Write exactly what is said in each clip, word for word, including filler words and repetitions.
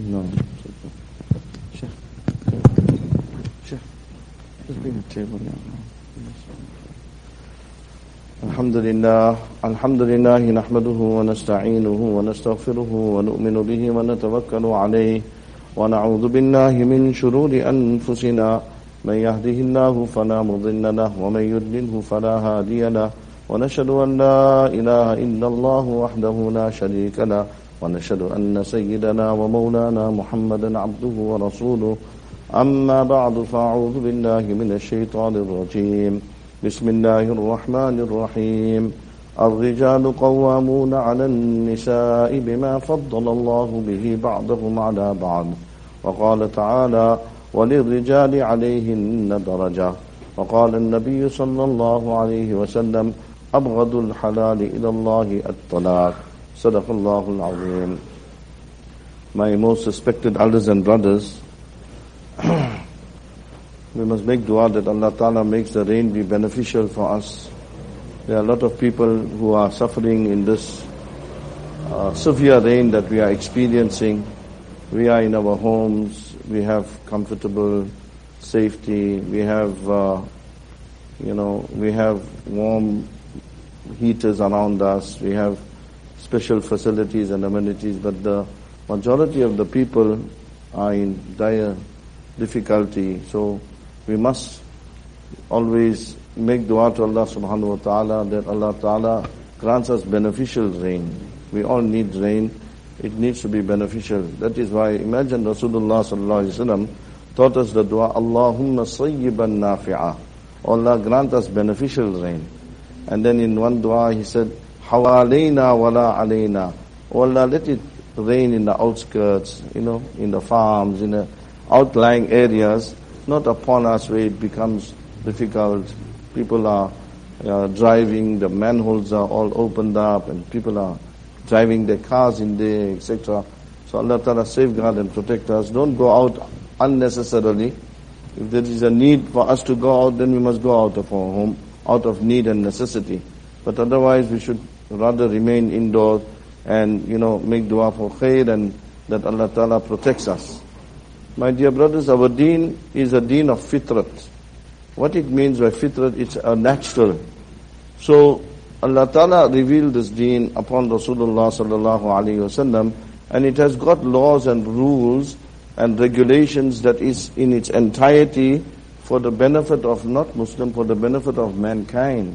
No. Sure. Sure. Just bring a table now. الحمد لله الحمد لله نحمده ونستعينه ونستغفره ونؤمن به ونتوكل عليه ونعوذ بالله من شرور أنفسنا من يهده الله فلا مضل له ومن يضلله فلا هادي له ونشهد أن لا إله إلا الله وحده لا شريك له ونشهد أن سيدنا ومولانا محمدا عبده ورسوله أما بعد فأعوذ بالله من الشيطان الرجيم بسم الله الرحمن الرحيم الرجال قوامون على النساء بما فضل الله به بعضهم على بعض وقال تعالى وللرجال عليهن درجة وقال النبي صلى الله عليه وسلم أبغض الحلال إلى الله الطلاق صدق الله العظيم. My most respected elders and brothers, we must make dua that Allah Ta'ala makes the rain be beneficial for us. There are a lot of people who are suffering in this uh, severe rain that we are experiencing. We are in our homes, we have comfortable safety, we have, uh, you know, we have warm heaters around us, we have special facilities and amenities, but the majority of the people are in dire difficulty. So we must always make dua to Allah subhanahu wa ta'ala that Allah ta'ala grants us beneficial rain. We all need rain. It needs to be beneficial. That is why, imagine Rasulullah sallallahu alaihi wasallam taught us the dua, Allahumma sayyiban nafi'ah. Allah grant us beneficial rain. And then in one dua he said, Hawalayna wala alayna. Oh Allah, let it rain in the outskirts, you know, in the farms, in the outlying areas, not upon us where it becomes difficult. People are uh, driving, the manholes are all opened up, and people are driving their cars in there, et cetera. So Allah Ta'ala safeguard and protect us. Don't go out unnecessarily. If there is a need for us to go out, then we must go out of our home, out of need and necessity. But otherwise we should rather remain indoors and, you know, make dua for khair and that Allah Ta'ala protects us. My dear brothers, our deen is a deen of fitrat. What it means by fitrat, it's a natural. So Allah Ta'ala revealed this deen upon Rasulullah sallallahu alaihi wasallam, and it has got laws and rules and regulations that is in its entirety for the benefit of not Muslim, for the benefit of mankind.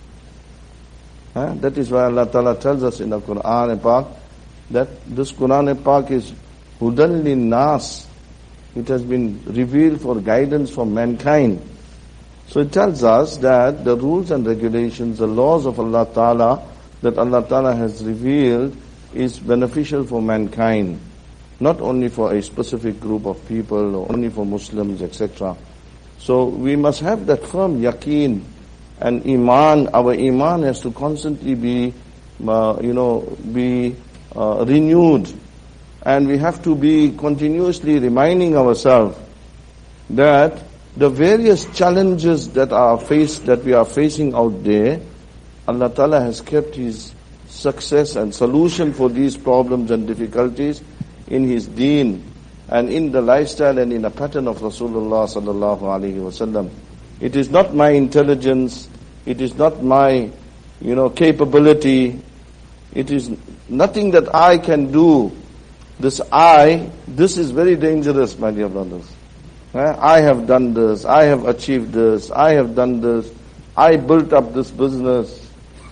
Huh? That is why Allah Ta'ala tells us in the Quran Pak that this Quran Pak is Hudan lin-nas. It has been revealed for guidance for mankind. So it tells us that the rules and regulations, the laws of Allah Ta'ala that Allah Ta'ala has revealed is beneficial for mankind. Not only for a specific group of people or only for Muslims, et cetera. So we must have that firm yaqeen and iman. Our iman has to constantly be, uh, you know, be uh, renewed. And we have to be continuously reminding ourselves that the various challenges that are faced, that we are facing out there, Allah Ta'ala has kept His success and solution for these problems and difficulties in His deen and in the lifestyle and in the pattern of Rasulullah sallallahu alaihi wasallam. It is not my intelligence, it is not my, you know, capability, it is nothing that I can do. This I, this is very dangerous, my dear brothers. I have done this, I have achieved this, I have done this, I built up this business,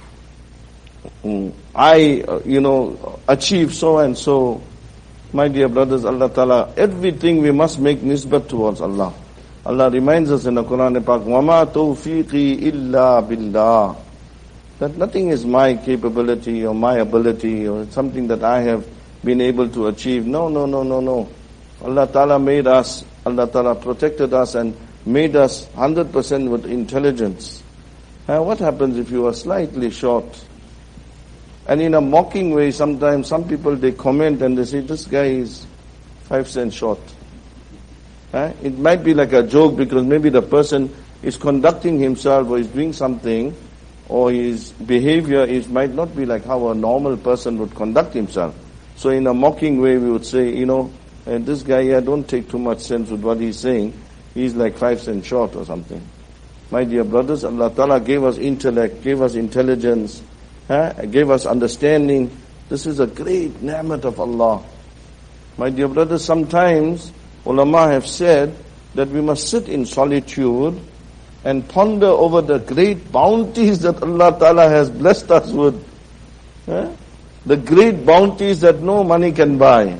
I, you know, achieved so and so. My dear brothers, Allah Ta'ala, everything we must make nisbat towards Allah. Allah reminds us in the Quran Pak, وَمَا تَوْفِيقِي إِلَّا بِاللَّهِ, that nothing is my capability or my ability or something that I have been able to achieve. No, no, no, no, no. Allah Ta'ala made us, Allah Ta'ala protected us and made us one hundred percent with intelligence. Uh, what happens if you are slightly short? And in a mocking way, sometimes some people, they comment and they say, this guy is five cents short. Uh, it might be like a joke because maybe the person is conducting himself or is doing something, or his behavior is might not be like how a normal person would conduct himself. So in a mocking way, we would say, you know, And this guy here, don't take too much sense with what he's saying. He's like five cents short or something. My dear brothers, Allah Ta'ala gave us intellect, gave us intelligence, huh? gave us understanding. This is a great ni'mat of Allah. My dear brothers, sometimes ulama have said that we must sit in solitude and ponder over the great bounties that Allah Ta'ala has blessed us with. Huh? The great bounties that no money can buy.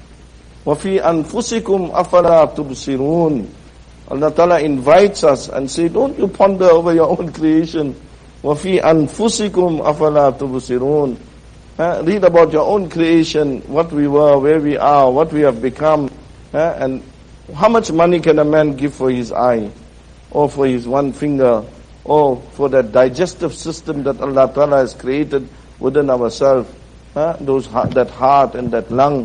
وَفِي أَنفُسِكُمْ أَفَلَا تُبْصِرُونَ. Allah Ta'ala invites us and say, don't you ponder over your own creation. وَفِي أَنفُسِكُمْ أَفَلَا تُبْصِرُونَ. Uh, read about your own creation, what we were, where we are, what we have become. Uh, and how much money can a man give for his eye? Or for his one finger? Or for that digestive system that Allah Ta'ala has created within ourselves? Uh, those that heart and that lung.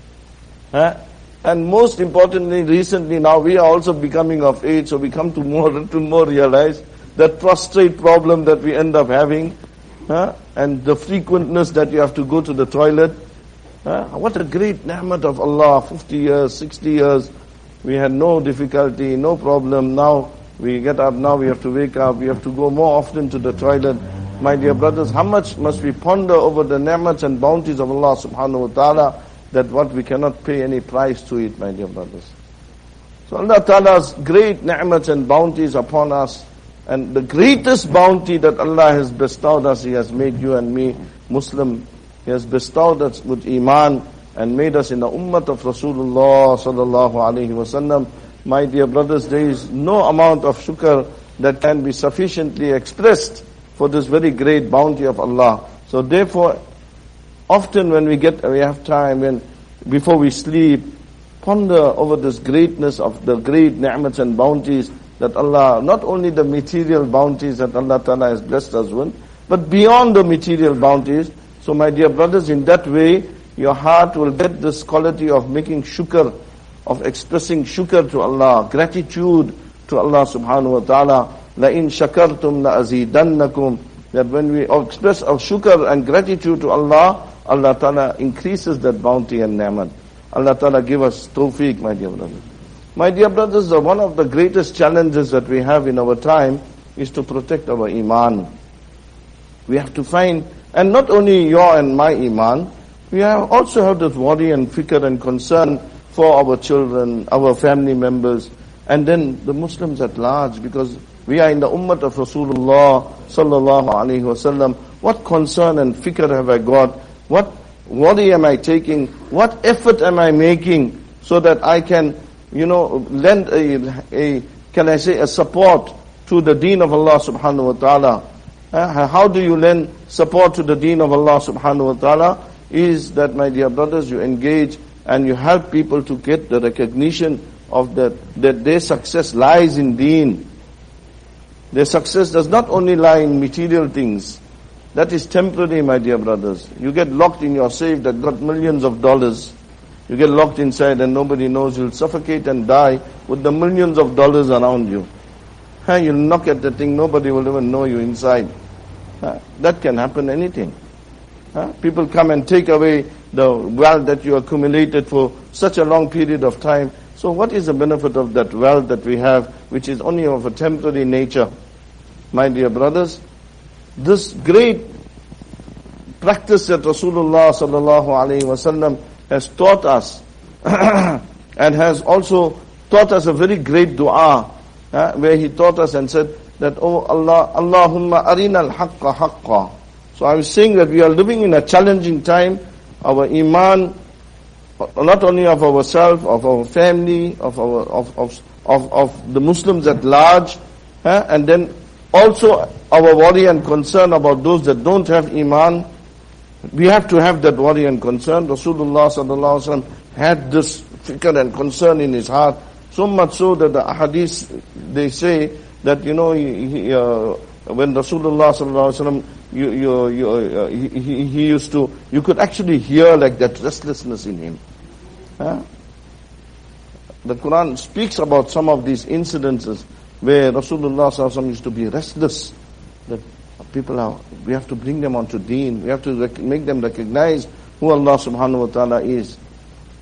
Uh, and most importantly, recently now we are also becoming of age, so we come to more to more realize that prostrate problem that we end up having, uh, and the frequentness that you have to go to the toilet. Uh, what a great ni'mat of Allah, fifty years, sixty years, we had no difficulty, no problem. Now we get up, now we have to wake up, we have to go more often to the toilet. My dear brothers, how much must we ponder over the ni'mats and bounties of Allah subhanahu wa ta'ala, that what we cannot pay any price to it, my dear brothers. So Allah Ta'ala's great ni'mats and bounties upon us, and the greatest bounty that Allah has bestowed us, He has made you and me Muslim. He has bestowed us with Iman and made us in the ummah of Rasulullah sallallahu alaihi wasallam. My dear brothers, there is no amount of shukr that can be sufficiently expressed for this very great bounty of Allah. So therefore, often when we get, we have time, when before we sleep, ponder over this greatness of the great ni'mats and bounties that Allah, not only the material bounties that Allah Ta'ala has blessed us with, but beyond the material bounties. So my dear brothers, in that way, your heart will get this quality of making shukr, of expressing shukr to Allah, gratitude to Allah subhanahu wa ta'ala. لَإِن شَكَرْتُمْ لَأَزِيدَنَّكُمْ. That when we express our shukr and gratitude to Allah, Allah Ta'ala increases that bounty and ni'mat. Allah Ta'ala give us tawfiq, my dear brothers. My dear brothers, one of the greatest challenges that we have in our time is to protect our iman. We have to find, and not only your and my iman, we have also have this worry and fikr and concern for our children, our family members, and then the Muslims at large, because we are in the ummah of Rasulullah sallallahu alaihi wasallam. What concern and fikr have I got? What worry am I taking? What effort am I making so that I can, you know, lend a, a can I say, a support to the deen of Allah subhanahu wa ta'ala? Uh, how do you lend support to the deen of Allah subhanahu wa ta'ala? Is that, my dear brothers, you engage and you help people to get the recognition of that, that their success lies in deen. Their success does not only lie in material things. That is temporary, my dear brothers. You get locked in your safe that got millions of dollars. You get locked inside and nobody knows. You'll suffocate and die with the millions of dollars around you. Huh? You'll knock at the thing, nobody will even know you inside. Huh? That can happen anything. Huh? People come and take away the wealth that you accumulated for such a long period of time. So what is the benefit of that wealth that we have, which is only of a temporary nature? My dear brothers, this great practice that Rasulullah sallallahu alaihi wasallam has taught us and has also taught us a very great dua, uh, where he taught us and said that, oh Allah, Allahumma arina al-haqqa haqqa. So I was saying that we are living in a challenging time. Our iman, not only of ourselves, of our family, of our of of of, of the Muslims at large, uh, and then also our worry and concern about those that don't have iman. We have to have that worry and concern. Rasulullah sallallahu alaihi wasallam had this fikr and concern in his heart, so much so that the hadith, they say that, you know, he, he, uh, when Rasulullah sallallahu alaihi wasallam, you, you, you, uh, he, he, he used to, you could actually hear like that restlessness in him. Huh? The Quran speaks about some of these incidences where Rasulullah sallallahu alaihi wasallam used to be restless. That people are, we have to bring them onto deen. We have to rec- make them recognize who Allah subhanahu wa ta'ala is.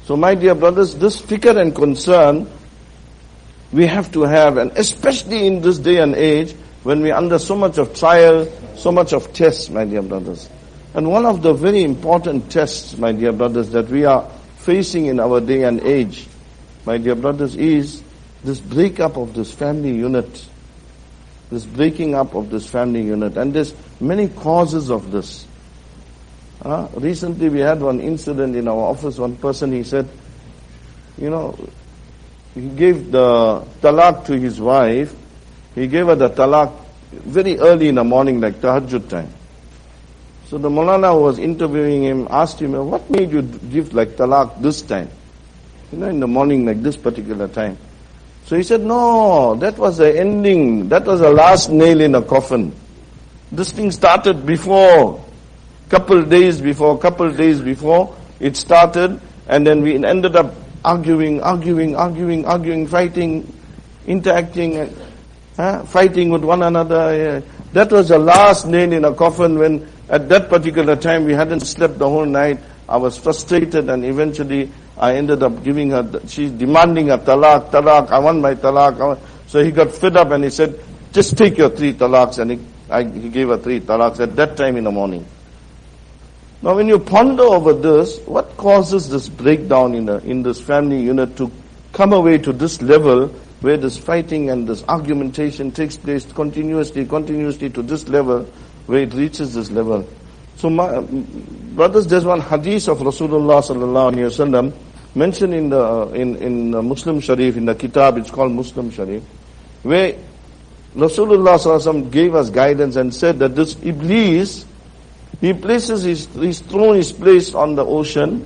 So my dear brothers, this fikr and concern we have to have, and especially in this day and age when we are under so much of trial, so much of tests, my dear brothers. And one of the very important tests, my dear brothers, that we are facing in our day and age, my dear brothers, is this breakup of this family unit. This breaking up of this family unit. And there's many causes of this. Uh, recently we had one incident in our office. One person, he said, you know, he gave the talaq to his wife. He gave her the talaq very early in the morning, like tahajjud time. So the Maulana who was interviewing him asked him, what made you give like talaq this time? You know, in the morning, like this particular time. So he said, no, that was the ending. That was the last nail in a coffin. This thing started before, couple days before, couple days before it started, and then we ended up arguing, arguing, arguing, arguing, fighting, interacting, uh, fighting with one another. Uh, that was the last nail in a coffin when at that particular time we hadn't slept the whole night. I was frustrated, and eventually I ended up giving her, she's demanding a talaq, talaq, I want my talaq. I want. So he got fed up and he said, just take your three talaqs, and he, I, he gave her three talaqs at that time in the morning. Now when you ponder over this, what causes this breakdown in, a, in this family unit to come away to this level where this fighting and this argumentation takes place continuously, continuously to this level where it reaches this level? So my brothers, there's one hadith of Rasulullah sallallahu alaihi wasallam mentioned in the in in the Muslim Sharif, in the Kitab, it's called Muslim Sharif, where Rasulullah sallallahu alaihi wasallam gave us guidance and said that this Iblis, he places his his throne is placed on the ocean,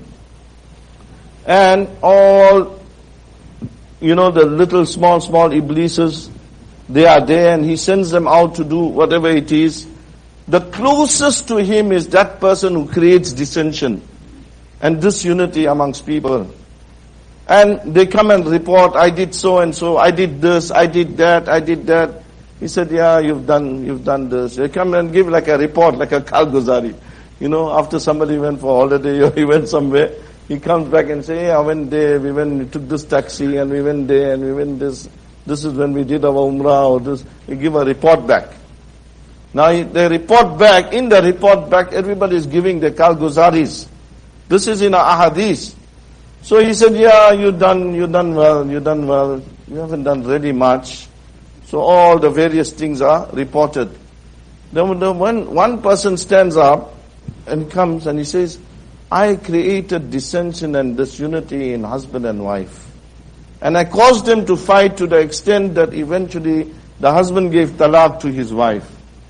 and all, you know, the little small small Iblises, they are there, and he sends them out to do whatever it is. The closest to him is that person who creates dissension and disunity amongst people. And they come and report, I did so and so, I did this, I did that, I did that. He said, yeah, you've done, you've done this. They come and give like a report, like a Kalguzari. You know, after somebody went for holiday or he went somewhere, he comes back and say, yeah, I went there, we went, we took this taxi and we went there and we went this. This is when we did our umrah or this. He give a report back. Now they report back, in the report back, everybody is giving the Kalguzaris. This is in a ahadith. So he said, yeah, you done, you done well, you done well, you haven't done really much. So all the various things are reported. Then when one person stands up and comes and he says, I created dissension and disunity in husband and wife. And I caused them to fight to the extent that eventually the husband gave talaq to his wife.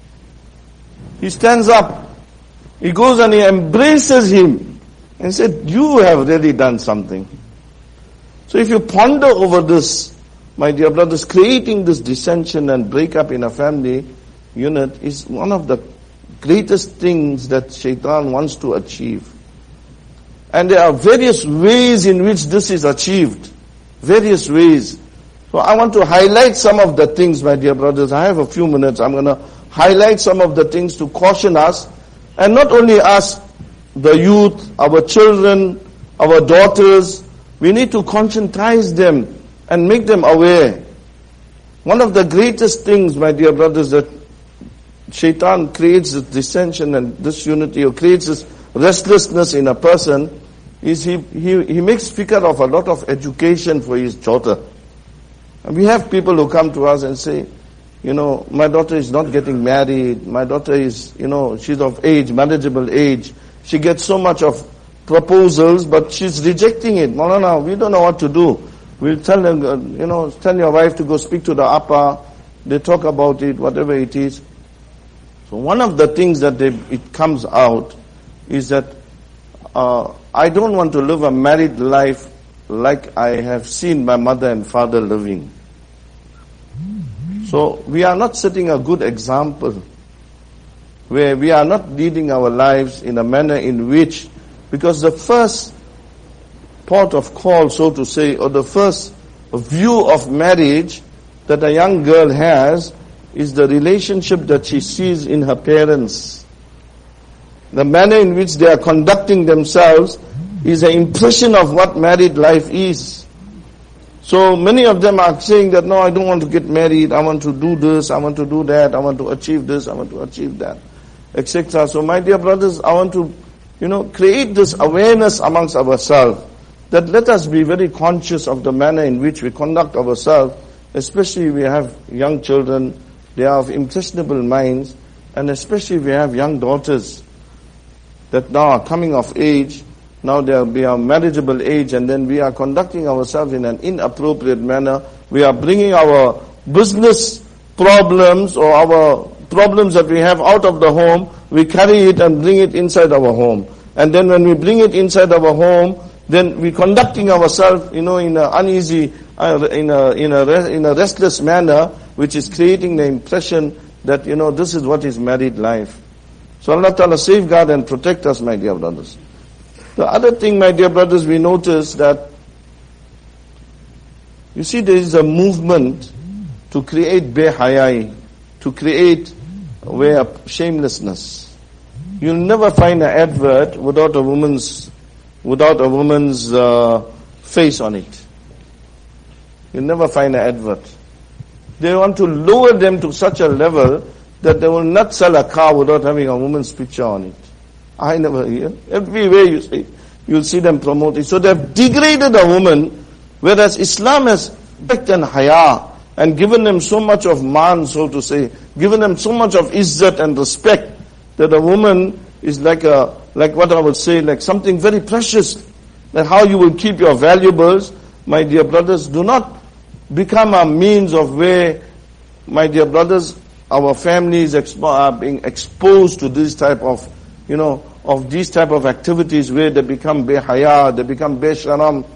He stands up, he goes and he embraces him and said, you have really done something. So if you ponder over this, my dear brothers, creating this dissension and breakup in a family unit is one of the greatest things that Shaitan wants to achieve. And there are various ways in which this is achieved. Various ways. So I want to highlight some of the things, my dear brothers. I have a few minutes. I'm going to highlight some of the things to caution us, and not only us, the youth, our children, our daughters. We need to conscientize them and make them aware. One of the greatest things, my dear brothers, that Shaitan creates this dissension and disunity, or creates this restlessness in a person, is he, he, he makes fikr of a lot of education for his daughter. And we have people who come to us and say, you know, my daughter is not getting married, my daughter is, you know, she's of age, manageable age, she gets so much of proposals, but she's rejecting it. Maulana, we don't know what to do. We'll tell them, uh, you know, tell your wife to go speak to the Appa, they talk about it, whatever it is. So one of the things that they, it comes out is that uh, I don't want to live a married life like I have seen my mother and father living. So we are not setting a good example, where we are not leading our lives in a manner in which, because the first port of call, so to say, or the first view of marriage that a young girl has is the relationship that she sees in her parents. The manner in which they are conducting themselves is an impression of what married life is. So many of them are saying that, no, I don't want to get married, I want to do this, I want to do that, I want to achieve this, I want to achieve that, et cetera. So my dear brothers, I want to, you know, create this awareness amongst ourselves, that let us be very conscious of the manner in which we conduct ourselves, especially we have young children, they are of impressionable minds, and especially we have young daughters that now are coming of age. Now they are, we are marriageable age, and then we are conducting ourselves in an inappropriate manner. We are bringing our business problems or our problems that we have out of the home, we carry it and bring it inside our home. And then when we bring it inside our home, then we conducting ourselves, you know, in an uneasy, uh, in a in a in a restless manner, which is creating the impression that, you know, this is what is married life. So Allah Ta'ala safeguard and protect us, my dear brothers. The other thing, my dear brothers, we notice that, you see, there is a movement to create behayai, to create a way of shamelessness. You'll never find an advert without a woman's, without a woman's uh, face on it. You'll never find an advert. They want to lower them to such a level that they will not sell a car without having a woman's picture on it. I never hear. Everywhere you see, you'll see them promoting. So they've degraded a woman, whereas Islam has respect and haya, and given them so much of man, so to say, given them so much of izzat and respect, that a woman is like a, like what I would say, like something very precious. That how you will keep your valuables, my dear brothers, do not become a means of where, my dear brothers, our families expo- are being exposed to this type of, you know, of these type of activities where they become behaya, they become besharam.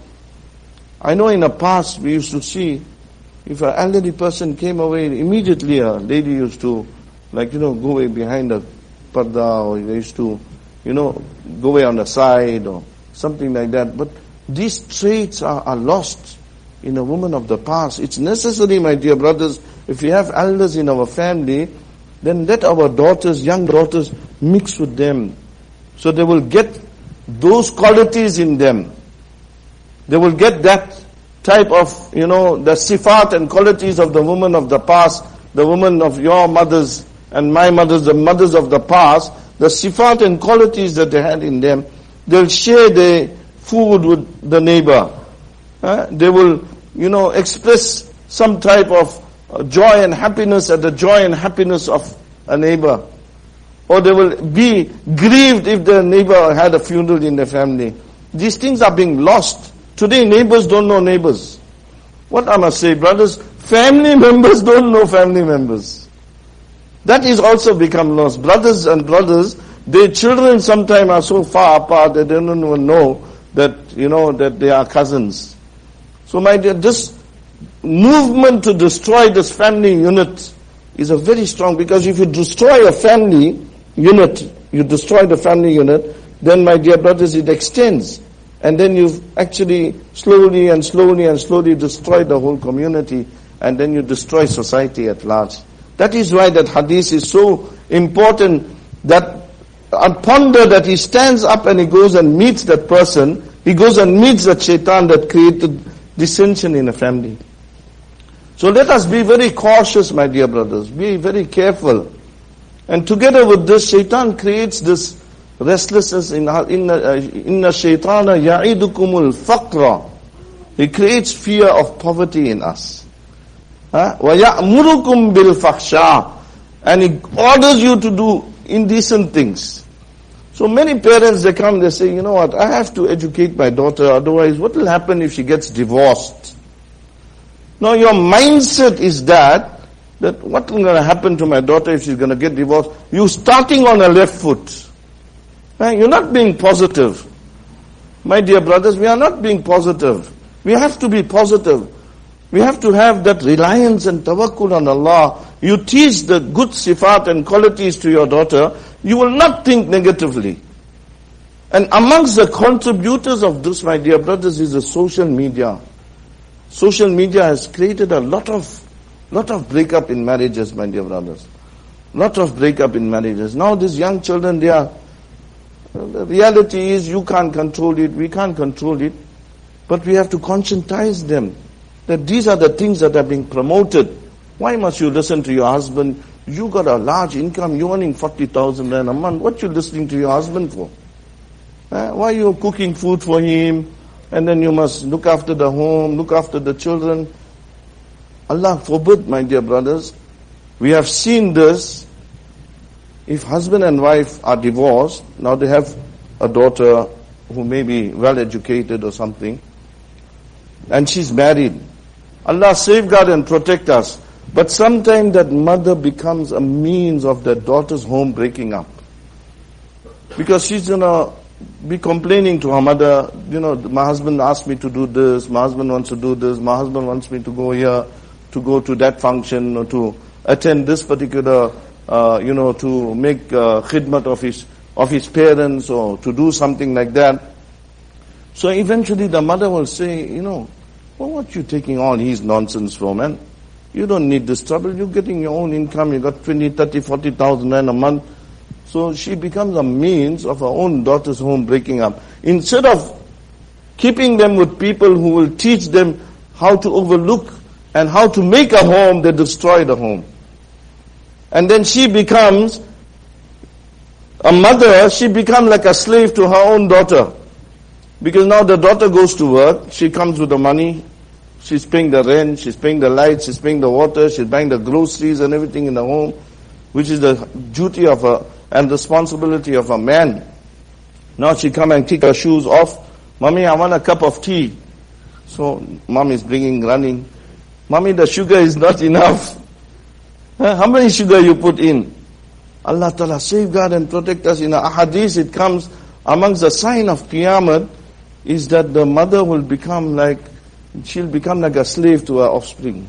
I know in the past we used to see, if an elderly person came away, immediately a lady used to, like, you know, go away behind the parda, or they used to, you know, go away on the side or something like that. But these traits are, are lost in a woman of the past. It's necessary, my dear brothers, if we have elders in our family, then let our daughters, young daughters, mix with them. So they will get those qualities in them. They will get that type of, you know, the sifat and qualities of the woman of the past, the woman of your mothers and my mothers, the mothers of the past, the sifat and qualities that they had in them. They'll share their food with the neighbor. Uh, they will, you know, express some type of uh, joy and happiness at the joy and happiness of a neighbor. Or they will be grieved if their neighbor had a funeral in their family. These things are being lost. Today neighbors don't know neighbors. What I must say, brothers, family members don't know family members. That is also become lost. Brothers and brothers, their children sometimes are so far apart that they don't even know that, you know, that they are cousins. So my dear, this movement to destroy this family unit is a very strong, because if you destroy a family unit, you destroy the family unit, then my dear brothers, it extends. And then you've actually slowly and slowly and slowly destroyed the whole community, and then you destroy society at large. That is why that hadith is so important, that I ponder that he stands up and he goes and meets that person, he goes and meets that shaitan that created dissension in a family. So let us be very cautious, my dear brothers, be very careful. And together with this, shaitan creates this restlessness in inna shaitana ya'idukumul faqra. He creates fear of poverty in us. Wa ya'murukum bil fakhsha, and he orders you to do indecent things. So many parents, they come, they say, you know what, I have to educate my daughter, otherwise what will happen if she gets divorced? Now your mindset is that, that what's going to happen to my daughter if she's going to get divorced? You're starting on a left foot. Right? You're not being positive. My dear brothers, we are not being positive. We have to be positive. We have to have that reliance and tawakkul on Allah. You teach the good sifat and qualities to your daughter, you will not think negatively. And amongst the contributors of this, my dear brothers, is the social media. Social media has created a lot of, lot of breakup in marriages, my dear brothers. Lot of breakup in marriages. Now these young children, they are, Well, the reality is you can't control it, we can't control it, but we have to conscientize them that these are the things that are being promoted. Why must you listen to your husband? You got a large income, you're earning forty thousand rand a month. What you listening to your husband for? Uh, why you cooking food for him? And then you must look after the home, look after the children. Allah forbid, my dear brothers. We have seen this. If husband and wife are divorced, now they have a daughter who may be well educated or something, and she's married. Allah safeguard and protect us. But sometimes that mother becomes a means of that daughter's home breaking up. Because she's gonna be complaining to her mother, you know, my husband asked me to do this, my husband wants to do this, my husband wants me to go here, to go to that function, or to attend this particular, uh, you know, to make uh, khidmat of his, of his parents, or to do something like that. So eventually the mother will say, you know, well, what you taking all his nonsense for, man? You don't need this trouble. You're getting your own income. You got twenty, thirty, forty thousand rand a month. So she becomes a means of her own daughter's home breaking up. Instead of keeping them with people who will teach them how to overlook and how to make a home, they destroy the home. And then she becomes a mother. She becomes like a slave to her own daughter. Because now the daughter goes to work. She comes with the money. She's paying the rent, she's paying the lights, she's paying the water, she's buying the groceries and everything in the home, which is the duty of a, and responsibility of a man. Now she come and kick her shoes off. Mommy, I want a cup of tea. So mom is bringing, running. Mommy, the sugar is not enough. Huh? How many sugar you put in? Allah Ta'ala safeguard and protect us. In a hadith it comes, amongst the sign of Qiyamah is that the mother will become like, she'll become like a slave to her offspring.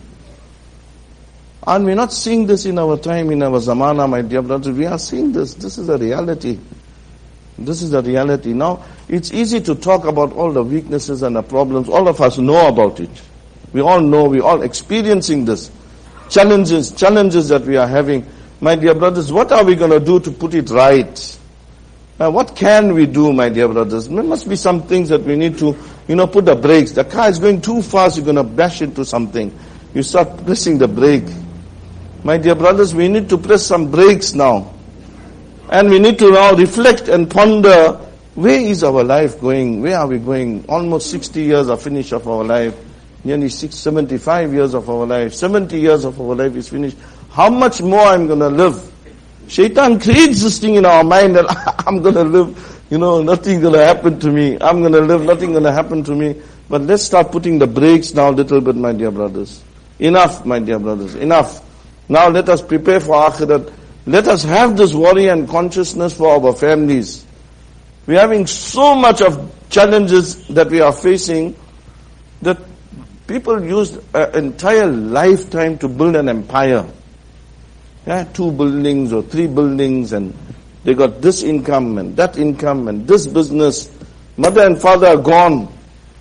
And we're not seeing this in our time, in our zamana, my dear brothers. We are seeing this. This is a reality. This is a reality. Now, it's easy to talk about all the weaknesses and the problems. All of us know about it. We all know, we're all experiencing this. Challenges, challenges that we are having. My dear brothers, what are we going to do to put it right? Uh, what can we do, my dear brothers? There must be some things that we need to, you know, put the brakes. The car is going too fast, you're going to bash into something. You start pressing the brake. My dear brothers, we need to press some brakes now. And we need to now reflect and ponder, where is our life going? Where are we going? Almost sixty years are finished of our life. Nearly six, seventy-five years of our life. seventy years of our life is finished. How much more I'm going to live? Shaitan creates this thing in our mind that I'm going to live, you know, nothing's going to happen to me. I'm going to live, nothing's going to happen to me. But let's start putting the brakes now a little bit, my dear brothers. Enough, my dear brothers, enough. Now let us prepare for Akhirat. Let us have this worry and consciousness for our families. We are having so much of challenges that we are facing that people use an entire lifetime to build an empire. Yeah, two buildings or three buildings, and they got this income and that income and this business. Mother and father are gone.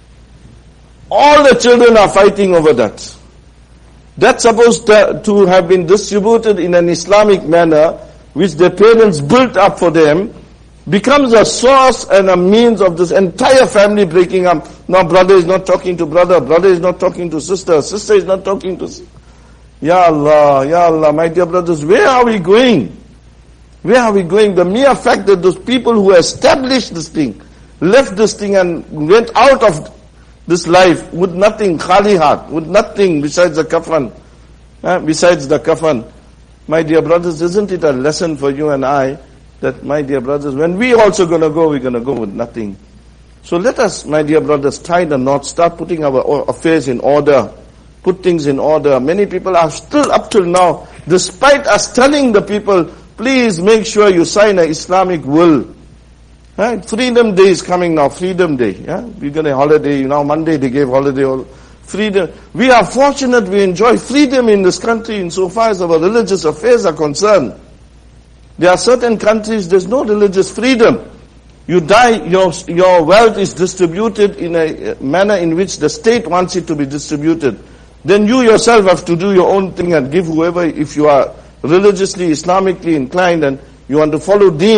All the children are fighting over that. That's supposed to, to have been distributed in an Islamic manner, which their parents built up for them, becomes a source and a means of this entire family breaking up. Now brother is not talking to brother, brother is not talking to sister, sister is not talking to sister. Ya Allah, Ya Allah, my dear brothers, where are we going? Where are we going? The mere fact that those people who established this thing, left this thing and went out of this life with nothing, khali heart, with nothing besides the kafan, eh, besides the kafan. My dear brothers, isn't it a lesson for you and I, that my dear brothers, when we also gonna go, we're gonna go with nothing. So let us, my dear brothers, tie the knot, start putting our affairs in order. Put things in order. Many people are still up till now, despite us telling the people, please make sure you sign an Islamic will. Right? Freedom Day is coming now, Freedom Day. Yeah? We're going to holiday, you know, Monday they gave holiday. Freedom. We are fortunate, we enjoy freedom in this country insofar as our religious affairs are concerned. There are certain countries, there's no religious freedom. You die, your, your wealth is distributed in a manner in which the state wants it to be distributed. Then you yourself have to do your own thing and give whoever, if you are religiously, Islamically inclined and you want to follow deen,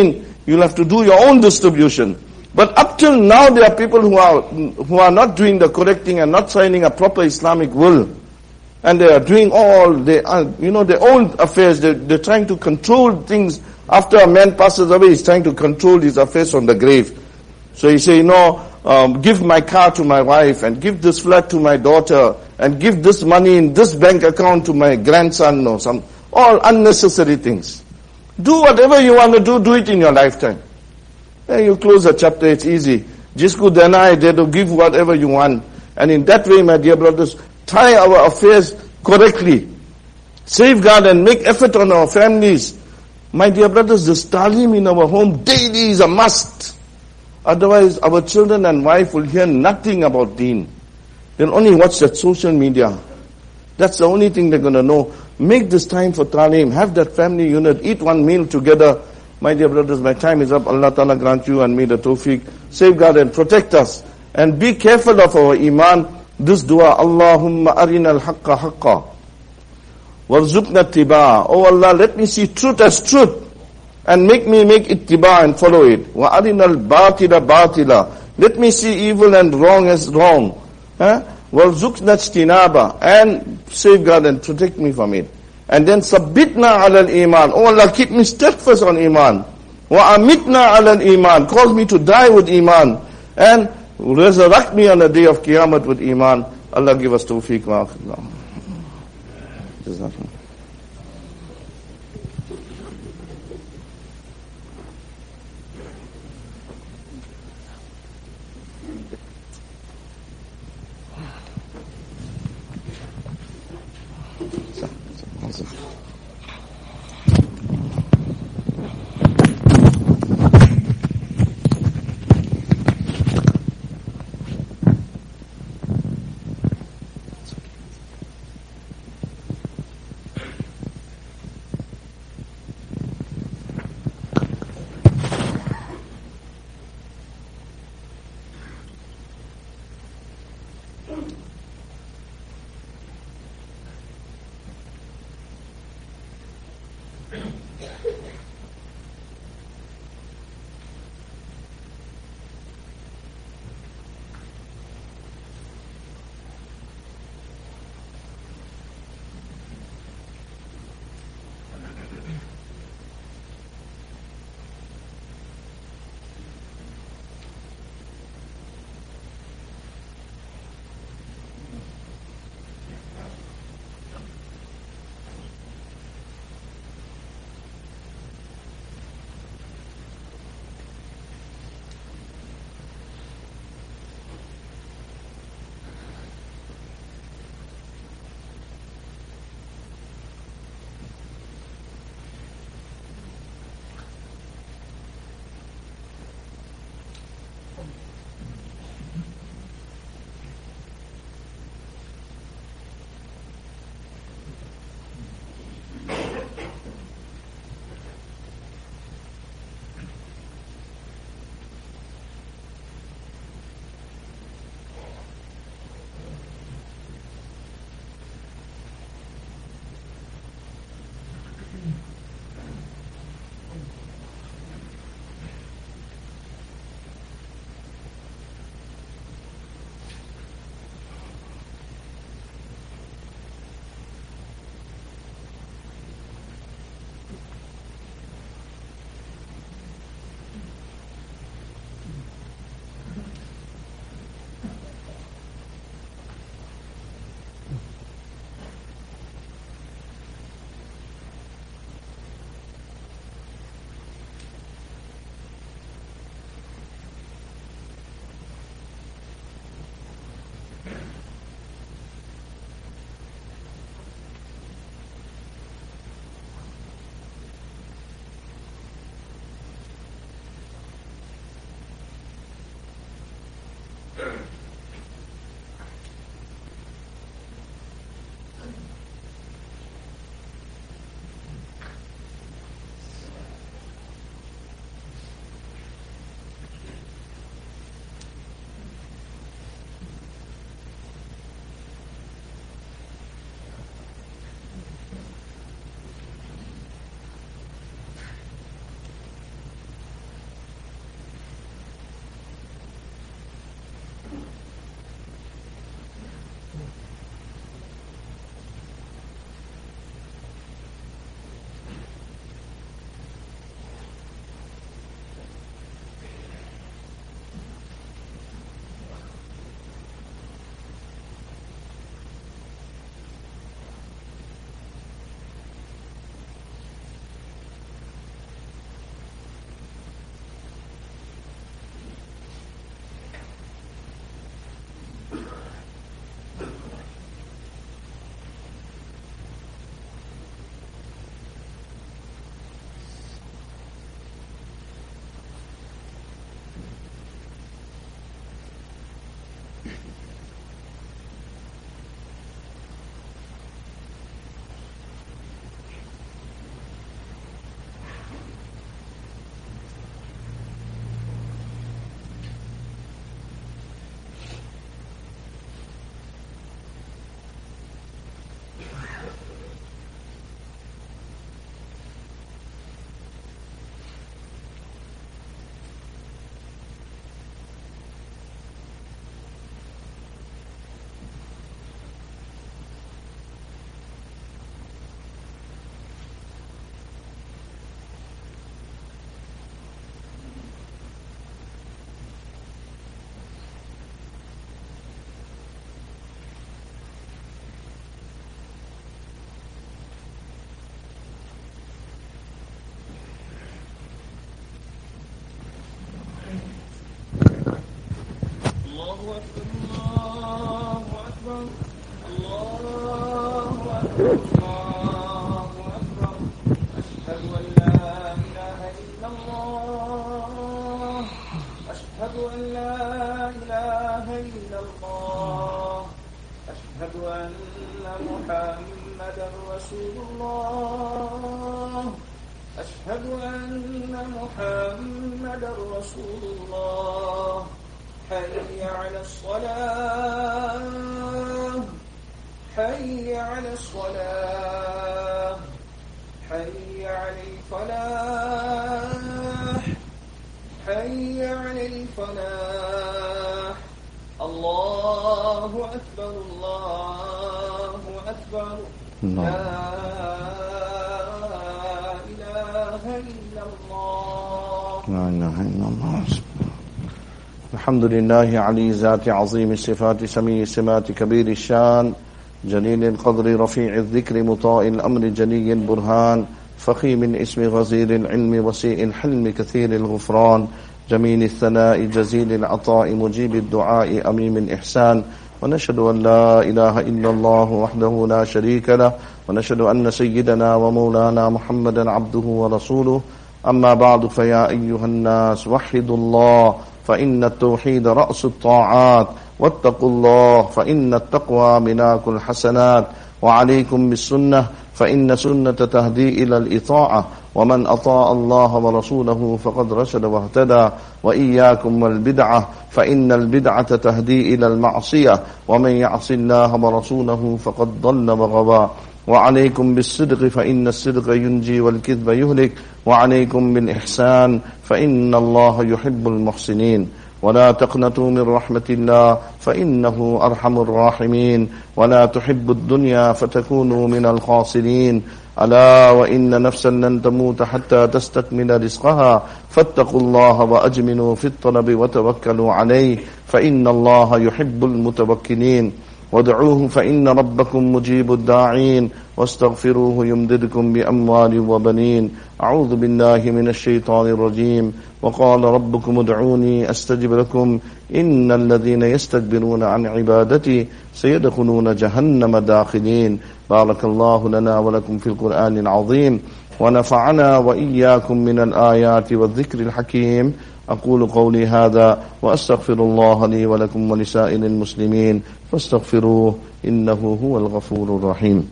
You'll have to do your own distribution. But up till now, there are people who are who are not doing the correct thing and not signing a proper Islamic will. And they are doing all, they are, you know, their own affairs. They, they're trying to control things. After a man passes away, he's trying to control his affairs from the grave. So he say, you know, um, give my car to my wife, and give this flat to my daughter, and give this money in this bank account to my grandson, or some, all unnecessary things. Do whatever you want to do, do it in your lifetime. Then you close the chapter, it's easy. Jisku deny, they to give whatever you want. And in that way, my dear brothers, tie our affairs correctly. Safeguard and make effort on our families. My dear brothers, this talim in our home daily is a must. Otherwise, our children and wife will hear nothing about deen. They'll only watch that social media. That's the only thing they're going to know. Make this time for talim. Have that family unit. Eat one meal together. My dear brothers, my time is up. Allah Ta'ala grant you and me the tawfiq. Safeguard and protect us. And be careful of our iman. This dua, Allahumma arina al-haqqa haqqa. Warzuqna ittiba'a. Oh Allah, let me see truth as truth. And make me make ittiba' and follow it. Wa arina al-batila batila. Let me see evil and wrong as wrong. Warzuqna ijtinaba. And safeguard and protect me from it. And then sabbitna ala al-iman. Oh Allah, keep me steadfast on iman. Wa amitna ala al-iman. Cause me to die with iman. And resurrect me on the day of Qiyamah with iman. Allah give us tawfiq wa akhillah. أشهد أن محمدا رسول الله حي على الصلاة حي على الصلاة حي على الفلاح حي على الفلاح الله أكبر الله أكبر لا إله إلا الله لا إله إلا الله. الحمد لله علي ذات عظيم الصفات سمي السمات كبير الشان جليل القدر رفيع الذكر مطاع الأمر جلي البرهان فخيم اسم غزير العلم وسيء الحلم كثير الغفران جميل الثناء جزيل العطاء مجيب الدعاء أميم الإحسان. ونشهد أن لا إله إلا الله وحده لا شريك له ونشهد أن سيدنا ومولانا محمدا عبده ورسوله. أما بعد فيا أيها الناس وحدوا الله فإن التوحيد رأس الطاعات واتقوا الله فإن التقوى ملاك الحسنات وعليكم بالسنة فإن سنة تهدي إلى الإطاعة ومن أطاع الله ورسوله فقد رشد واهتدى وإياكم والبدعة فإن البدعة تهدي إلى المعصية ومن يعص الله ورسوله فقد ضل وغوى. وعليكم بالصدق فإن الصدق ينجي والكذب يهلك وعليكم بالإحسان فإن الله يحب المحسنين. ولا تقنطوا من رحمة الله فإنه أرحم الراحمين ولا تحبوا الدنيا فتكونوا من الخاسرين. ألا وإن نفسا لن تموت حتى تستكمل رزقها فاتقوا الله وأجملوا في الطلب وتوكلوا عليه فإن الله يحب المتوكلين. وادعوه فإن ربكم مجيب الداعين واستغفروه يمددكم بأموال وبنين. أعوذ بالله من الشيطان الرجيم. وقال ربكم ادعوني أستجب لكم إن الذين يستكبرون عن عبادتي سيدخلون جهنم داخلين. بارك الله لنا ولكم في القرآن العظيم ونفعنا وإياكم من الآيات والذكر الحكيم. أقول قولي هذا وأستغفر الله لي ولكم ولسائر المسلمين فاستغفروه إنه هو الغفور الرحيم.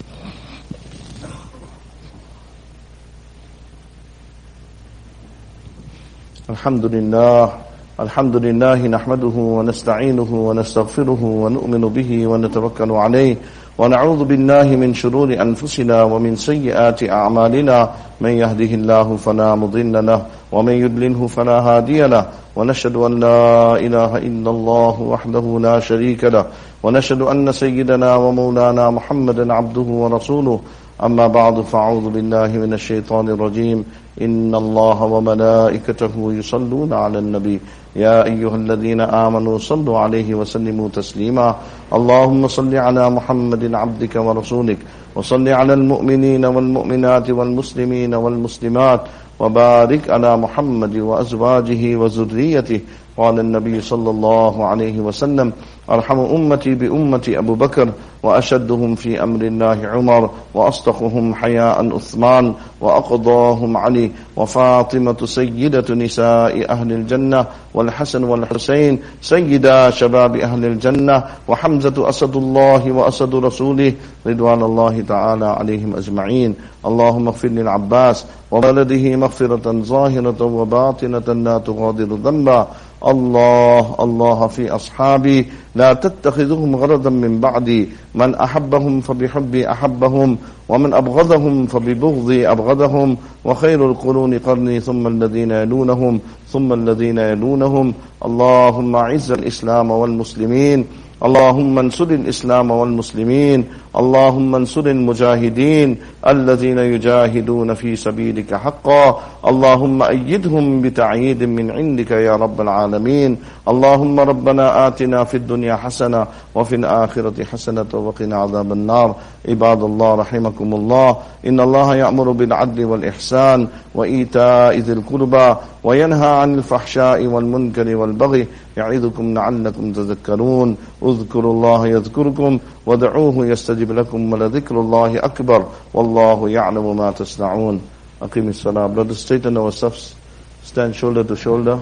الحمد لله الحمد لله نحمده ونستعينه ونستغفره ونؤمن به ونتوكل عليه ونعوذ بالله من شرور أنفسنا ومن سيئات أعمالنا من يهده الله فلا مضل له ومن يضلله فلا هادي له ونشهد أن لا إله إلا الله وحده لا شريك له ونشهد أن سيدنا ومولانا محمدا عبده ورسوله. أما بعد فأعوذ بالله من الشيطان الرجيم. إن الله وملائكته يصلون على النبي يا أيها الذين آمنوا صلوا عليه وسلموا تسليما. اللهم صل على محمد عبدك ورسولك وصل على المؤمنين والمؤمنات والمسلمين والمسلمات وبارك على محمد وأزواجه وذريته. قال النبي صلى الله عليه وسلم أرحم أمتي بأمتي أبو بكر وأشدهم في أمر الله عمر وأصدقهم حياء عثمان وأقضاهم علي وفاطمة سيدة نساء أهل الجنة والحسن والحسين سيدا شباب أهل الجنة وحمزة أسد الله وأسد رسوله رضوان الله تعالى عليهم أجمعين. اللهم اغفر للعباس وولده مغفرة ظاهرة وباطنة لا تغادر ذنبا. الله الله في أصحابي لا تتخذهم غرضا من بعدي من أحبهم فبحبي أحبهم ومن أبغضهم فببغضي أبغضهم وخير القرون قرني ثم الذين يلونهم ثم الذين يلونهم. اللهم أعز الإسلام والمسلمين اللهم انصر الإسلام والمسلمين اللهم انصر المجاهدين الذين يجاهدون في سبيلك حقا. اللهم أيدهم بتعييد من عندك يا رب العالمين. اللهم ربنا آتنا في الدنيا حسنة وفي الآخرة حسنة وقنا عذاب النار. عباد الله رحمكم الله إن الله يأمر بالعدل والإحسان وإيتاء ذي القربى وينهى عن الفحشاء والمنكر والبغي يعظكم لعلكم تذكرون اذكروا الله يذكركم ودعوه يستجب لكم ولذكر الله أكبر والله يعلم ما تصنعون. أقيم الصلاة. Brothers, straighten ourselves, stand shoulder to shoulder.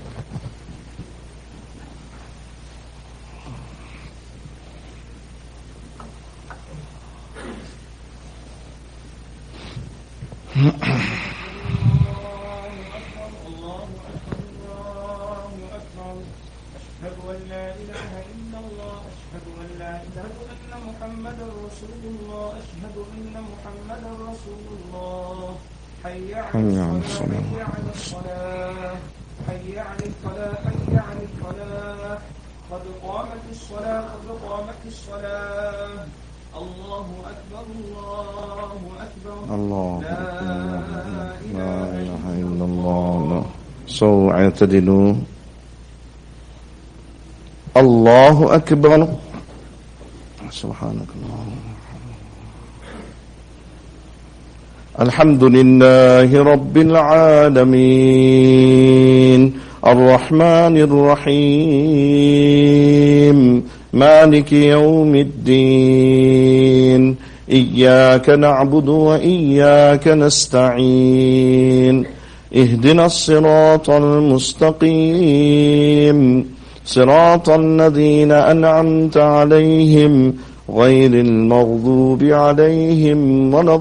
حي على الصلاة حي على الفلاح حي على الفلاح قد قامت الصلاة قد قامت الصلاة. الله أكبر الله أكبر الله لا لا إله إلا الله. So اعتدلوا. الله أكبر. سبحانك اللهم. الحمد لله رب العالمين الرحمن الرحيم مالك يوم الدين إياك نعبد وإياك نستعين اهدنا الصراط المستقيم صراط الذين أنعمت عليهم غير المغضوب عليهم ولا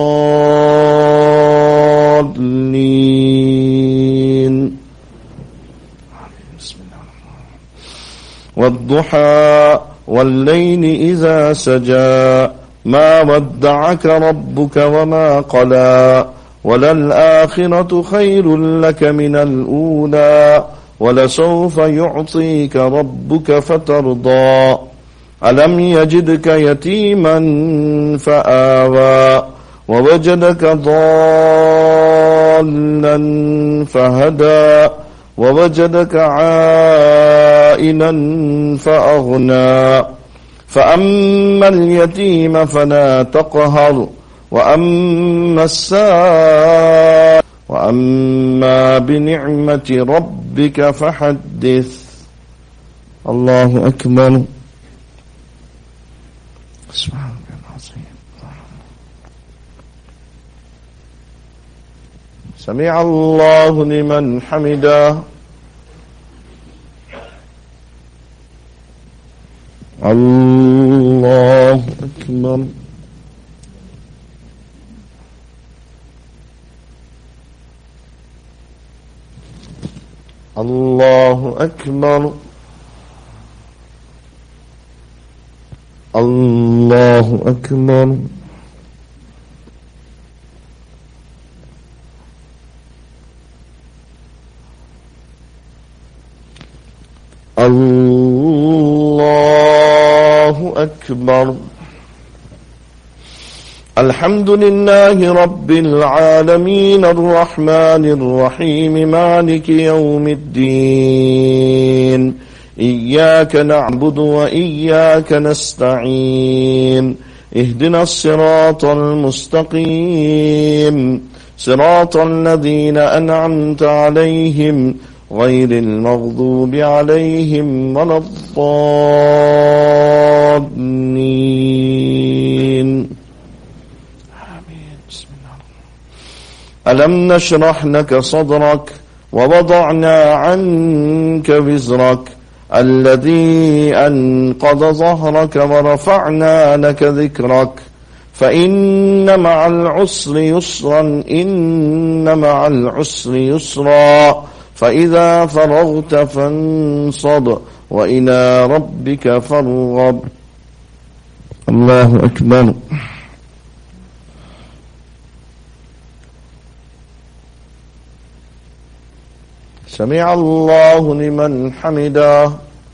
الضالين. والضحى والليل إذا سجى ما ودعك ربك وما قلى وللآخرة خير لك من الأولى ولسوف يعطيك ربك فترضى. ألم يجدك يتيما فآوى ووجدك ضالا فهدى ووجدك عائلا فأغنى. فأما اليتيم فلا تقهر وأما السائل وأما بنعمة ربك فحدث. الله أكبر. سبحان الله العظيم. سمع الله لمن حمده. الله أكبر. الله أكبر. الله أكبر. الله أكبر. الحمد لله رب العالمين الرحمن الرحيم مالك يوم الدين إياك نعبد وإياك نستعين اهدنا الصراط المستقيم صراط الذين أنعمت عليهم غير المغضوب عليهم ولا الضالين. آمين. بسم الله. ألم نشرح لك صدرك ووضعنا عنك وزرك الذي أنقض ظهرك ورفعنا لك ذكرك فإن مع العسر يسرا إن مع العسر يسرا فإذا فرغت فانصب وإلى ربك فارغب. الله أكبر. سمع الله لمن حمده.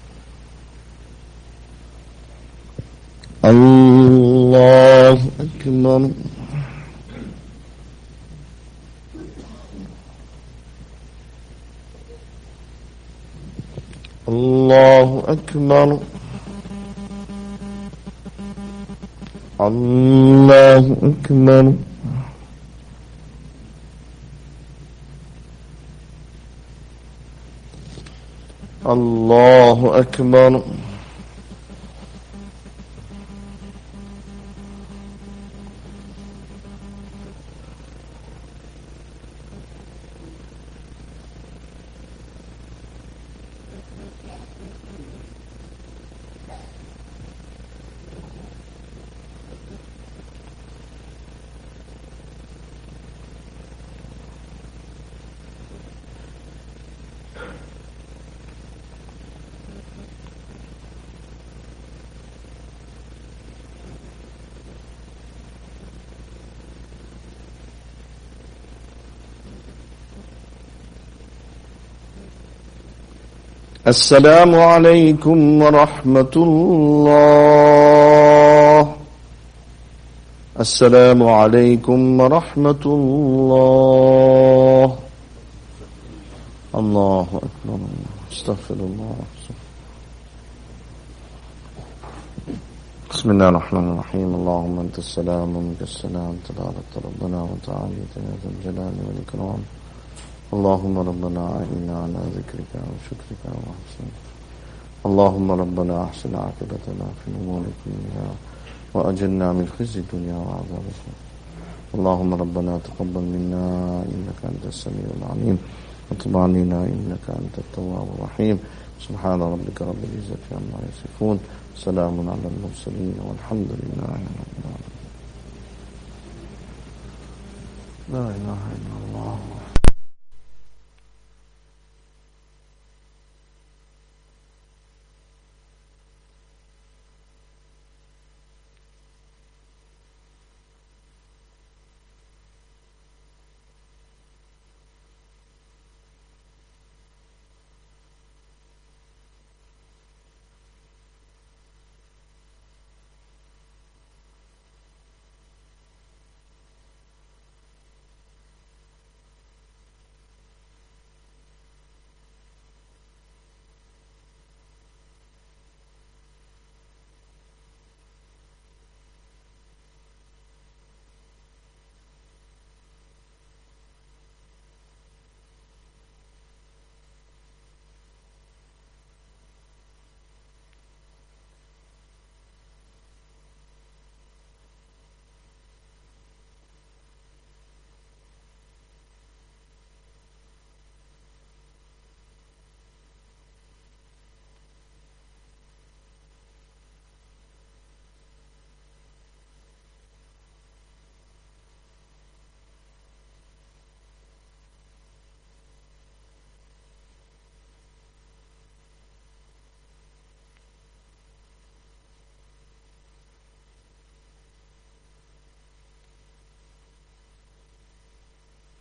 الله أكبر. الله أكبر. الله أكبر. الله أكبر. السلام عليكم ورحمة الله. السلام عليكم ورحمة الله. الله أكبر. استغفر الله. بسم الله الرحمن الرحيم. اللهم أنت السلام ومنك السلام، تبارك ربنا وتعالى يا ذا الجلال والإكرام. اللهم ربنا أعنا على ذكرك وشكرك وحسن. اللهم ربنا أحسن عاقبتنا في الأمور كلها وأجرنا من خزي الدنيا وعذاب الآخرة. اللهم ربنا تقبل منا إنك أنت السميع العليم، وتب علينا إنك أنت التواب الرحيم. سبحان ربك رب العزة عما يصفون، سلام على المرسلين والحمد لله رب العالمين. لا إله إلا الله.